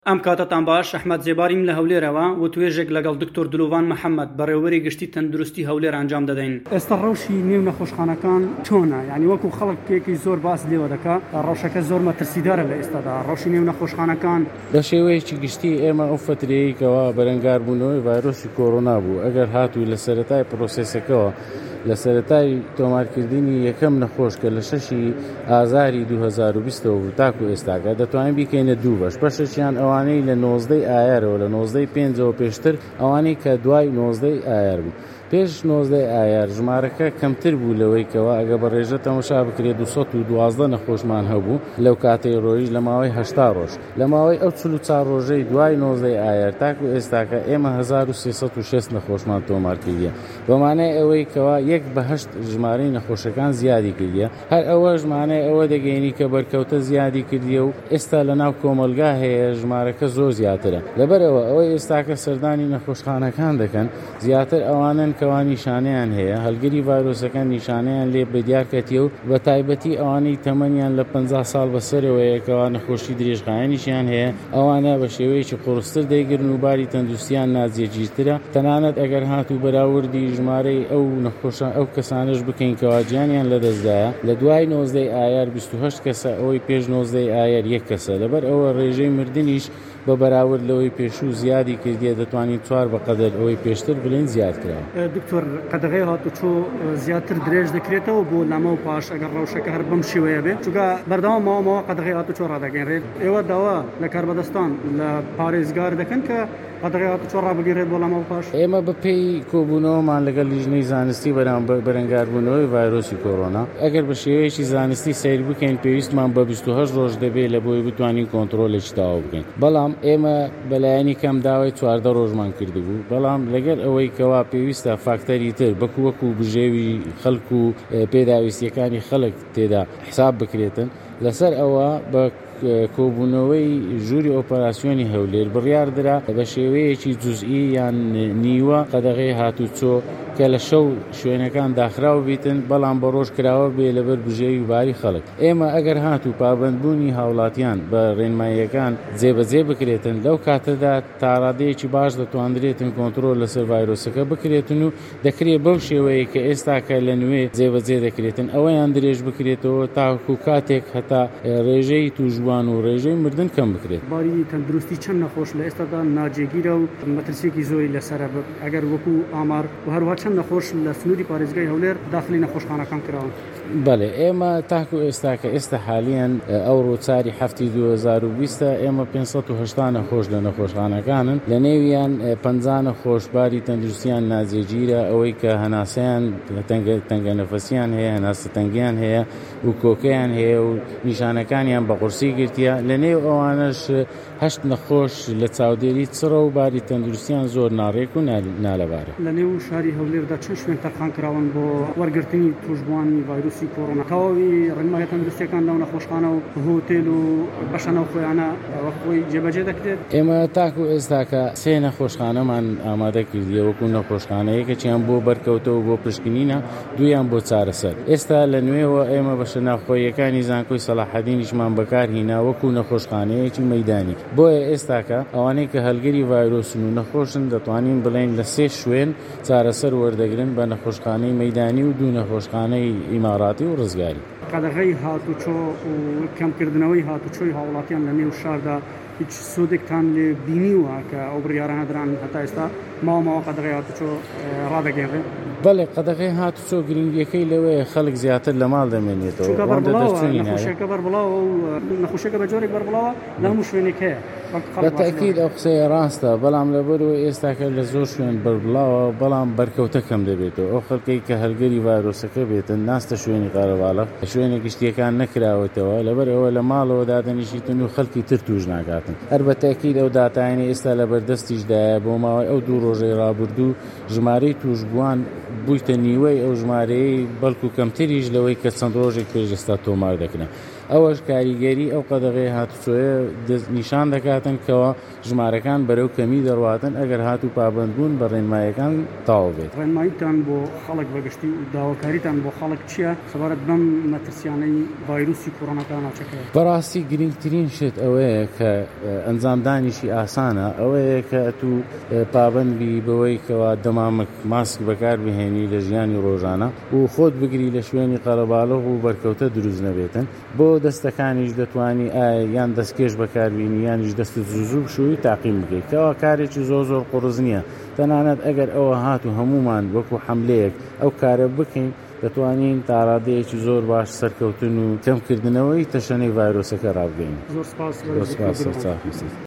ئەم کاتتان باش ئەحمەد زێباریم لە هەولێرەوە و توێژێک لەگەڵ دکتۆر دلۆڤان محەممەد بەڕێوەبەری گشتی تەندروستی هەولێر ئەنجام دەدەین. ئێستا ڕەوشی نێو نەخۆشخانەکان چۆنە؟ یعنی وەکو خەڵکێکی زۆر باس لێوە دەکا ڕەوشەکە زۆر مەترسیدارە لە ئێستادا. ڕەوشی نێو نەخۆشخانەکان بە شێوەیەکی گشتی ئێمە ئەو فترەیەکەوە بەرەنگاربوونەوەی ڤایرۆسی کۆڕۆنا بوو. ئەگەر هاتووی لە سەرەتای پرۆسێسەکەەوە لە سەرەتای تۆمارکردنی یەکەم نەخۆش کە لە 6 ئازاری 2020 تاکو ئێستاکە دەتوانین بیکەینە دوو بەش. بەشەیان ئەوانەی لە 19 ئایارەوە لە 19 پێنجەوە پێشتر ئەوانەی کە دوای 19 ئایار بوو. پێش 19 ئایار ژمارەکە کەمتر بوو لەوەی کەەوە ئەگە بە ڕێژە تەماشا بکرێت 212 نەخۆشمان هەبوو لەو کاتەی ڕۆیش لە ماوەی 80 ڕۆژ. لە ماوەی ئەو 44 ڕۆژەی دوای 19 ئایار تاکو ئێستاکە ئێمە 1306 نەخۆشمان تۆمار کردیە. بەمانای ئەوەی کەوا 1/8 ژمارەی نەخۆشەکان زیادی کردیە. هەر ئەوە ژمانەی ئەوە دەگەینی کە بەرکەوتە زیادی کردیە و ئێستا لە ناو کۆمەلگا هەیە ژمارەکە زۆر زیاترە. لەبەرەوە ئەوەی ئێستاکە سەردانی نەخۆشخانەکان دەکەن زیاتر ئەوانن کەوا نیشانەیان هەیە هەلگەری ڤایرۆسەکان نیشانەیان لێ بەدیارکەتیە و بە تایبەتی ئەوانەی تەمەنیان لە 50 ساڵ بەسەرەوەیەکەوە نەخۆشی درێژخایەنیشیان هەیە ئەوانە بە شێوەیەکی قورستر دەیگرن و باری تەندروستیان ناجێگیرترە. تەنانەت ئەگەر هاتوو بەراوردی ژمارەی ئەو نەخۆشە ئەو کەسانش بکەین کەوا گیانیان لەدەستدایە لە دوای 19 ئایار 28 کەسە ئەوەی پێش 19 ئایار 1 کەسە. لەبەر ئەوە ڕێژەی مردنیش بە بەراورد لەوەی پێشوو زیادی کردیە دەتوانین 4 بەقەدر ئەوەی پێشتر بڵێن زیاد کراوە. دکتۆر قەدەغەی هاتوچۆ زیاتر درێژ دەکرێتەوە بۆ لەمە و پاش ئەگەر ڕەوشەکە هەر بەم شێوەیە بێت چونکە بەردەوام ماوە قەدەغەی هاتوچۆ ڕادەگەێنرێت. ئێوە داوا لە کاربەدەستان لە پارێزگار دەکەن کە قەدەغەی هاتوچۆ ڕابگیرێت بۆ لەمە و پاش؟ ئێمە بەپێی کۆبوونەوەمان لەگەڵ لیژنەی زانستی بەرەنگاربوونەوەی ڤایرۆسی کۆڕۆنا ئەگەر بە شێوەیەکی زانستی سیر بکەین پێویستمان بە 28 ڕۆژ دەبێت لە بۆی بتوانین کۆنتڕۆلێکی تاوا بکەین. بەڵام ئێمە بەلایەنی کەم داوای 14 ڕۆژمان کردبوو. بەڵام لەگەر ئەوەی کەوا پێویستە فاکتەری تر وەکو بژێوی خەڵک و پێداویستیەکانی خەڵک تێدا حساب بکرێتن لەسەر ئەوە بە کۆبوونەوەی ژووری ئۆپەراسیۆنی هەولێر بڕیاردرا بە شێوەیەکی جوزئی یان نیوە قەدەغەی هاتوچۆ کە لە شەو شوێنەکان داخراو بیتن بەڵام بە ڕۆژ کراوە بێ لەبەر بژێوی باری خەڵک. ئێمە ئەگەر هاتوو پابەندبوونی هاوڵاتیان بە ڕێنماییەکان جێبەجێ بکرێتن لەو کاتەدا تاڕادەیەکی باش دەتواندرێتن کۆنتڕۆل لەسەر ڤایرۆسەکە بکرێتن و دەکرێت بەو شێوەیە کە ئێستاکە لە نوێ جێبەجێ دەکرێتن ئەوەیان درێژ بکرێتەوە تاکو کاتێک هەتا ڕێژەی توژبوان و ڕێژەی مردن کەم بکرێت. باری تەندروستی چەند نەخۆش لە ئێستادا ناجێگیرە و مەترسیێکی زۆری لەسەرە ئەگەر وەکو ئامار و هەروە چەند نەخۆش لە سنووری پارێزگای هەولێر داخلی نەخۆشخانەکان کراون؟ بەڵێ ئێمە تاکو ئێستاکە ئێستا حالیان ئەو ڕۆچاری هەفتی 2020 ئێمە 580 نەخۆش لە نەخۆشخانەکانن لە نێویان 50 نەخۆش باری تەندروستیان ناجێگیرە ئەوەی کە هەناسەیان تەنگە نەفەسیان هەیە هەناسە تەنگیان هەیە و کۆکەیان هەیە و نیشانەکانیان بە قورسی گرتیە. لە نێو ئەوانش 8 نەخۆش لە چاودێری چڕە و باری تەندروستیان زۆر ناڕێک و نالەبارە. لە نێو شاری هەولێردا چەند شوێن تەرخان کراون بۆ وەرگرتنی توشبوانی ڤایرۆسی کۆڕۆنا؟ تەواوی ڕێنمایی تەندروستیەکان لەو نەخۆشخانە و هۆتێل و بەشە خۆیانە خۆی جێبەجێ دەکرێت؟ ئێمە تاکو ئێستاکە 3 نەخۆشخانەمان ئامادە کردیە وەکو نەخۆشخانەیەکەیان بۆ بەرکەوتەوە بۆ پشکنینە دویان بۆ چارەسەر. ئێستا لە نوێەوە ئێمە بەشە ناوخۆیەکانی زانکۆی سەلاحەدینیشمان بەکارهێنا وەکو نەخۆشخانەیەکی مەیدانی. بۆیە ئێستاکە ئەوانەی کە هەلگەری ڤایرۆسن و نەخۆشن دەتوانین بڵێن لە 3 شوێن چارەسەر وەردەگرن بە نەخۆشخانەی مەیدانی و 2 نەخۆشخانەی ئیماراتی و ڕزگاری. قەدەغەی هاتوچۆ و کەمکردنەوەی هاتوچۆی هاوڵاتیان لە نێو شاردا هیچ سوودێکتان لێ بینیوە کە ئەو بڕیارانە دران هەتا ئێستا ماوە قەدەغەی هاتوچۆ ڕادەگەێنرێت؟ بەڵێ قەدەغەی هاتوچۆ گرنگیەکەی لەوەیە خەڵک زیاتر لە ماڵ دەمێنێتەوە نەخۆشیەکە بەربڵاوە و نەخۆشیەکە بە جۆرێک بەربڵاوە لە هەموو شوێنێک هەیە. بەتەکید ئەو قسەیە ڕاستە بەڵام لەبەرەوە ئێستاکە لە زۆر شوێن بەربڵاوە بەڵام بەرکەوتە کەم دەبێتەوە. ئەو خەڵکەی کە هەلگەری ڤایرۆسەکە بێتن ناستە شوێنی قارەباڵغ شوێنی گشتیەکان نەکراوەتەوە لەبەرەوە لە ماڵەوە دادەنیشیتن و خەڵکی تر توش ناگاتن. هەر بەتەکید ئەو داتایانی ئێستا لە بەردەستیشدایە بۆ ماوەی ئەو 2 ڕۆژەی ڕابردوو ژمارەی توشبووان بوویتە نیوەی ئەو ژمارەیە بەڵکو کەمتریش لەوەی کە چەند ڕۆژێک پێش ئێستا تۆمار دەکرێن. ئەوەش کاریگەری ئەو قەدەغەی هاتوچۆیە نیشان دەکاتن کەەوە ژمارەکان بەرەو کەمی دەڕواتن ئەگەر هاتوو پابندبوون بە ڕێنماییەکان تاوا بێت. ڕێنماییتان بۆ خەڵک بەگشتی و داواکاریتان بۆ خەڵک چییە سەبارەت بەم مەترسیانەی ڤایرۆسی کۆڕۆناکان ناوچەکەیە؟ بەڕاستی گرنگترین شت ئەوەیە کە ئەنجامدانیشی ئاسانە ئەوەیە کە تو پابندبی بەوەی کەوا دەمامک ماسک بەکار بهێنی لە ژیانی ڕۆژانە و خۆت بگری لە شوێنی قەرەباڵغ و بەرکەوتە دروست نەبێتن. بۆ دەستەکانیش دەتوانی یان دەستکێش بەکاربیینی یانیش دەستت زوو بشووی تاقیم بکەیت کەوا کارێکی زۆر قڕز نییە. تەنانەت ئەگەر ئەوە هات و هەمومان وەکو حملەیەک ئەو کارە بکەین دەتوانین تاڕادەیەکی زۆر باش سەرکەوتن و کەمکردنەوەی تەشەنەی ڤایرۆسەکە ڕابگەین. زۆر سپاس.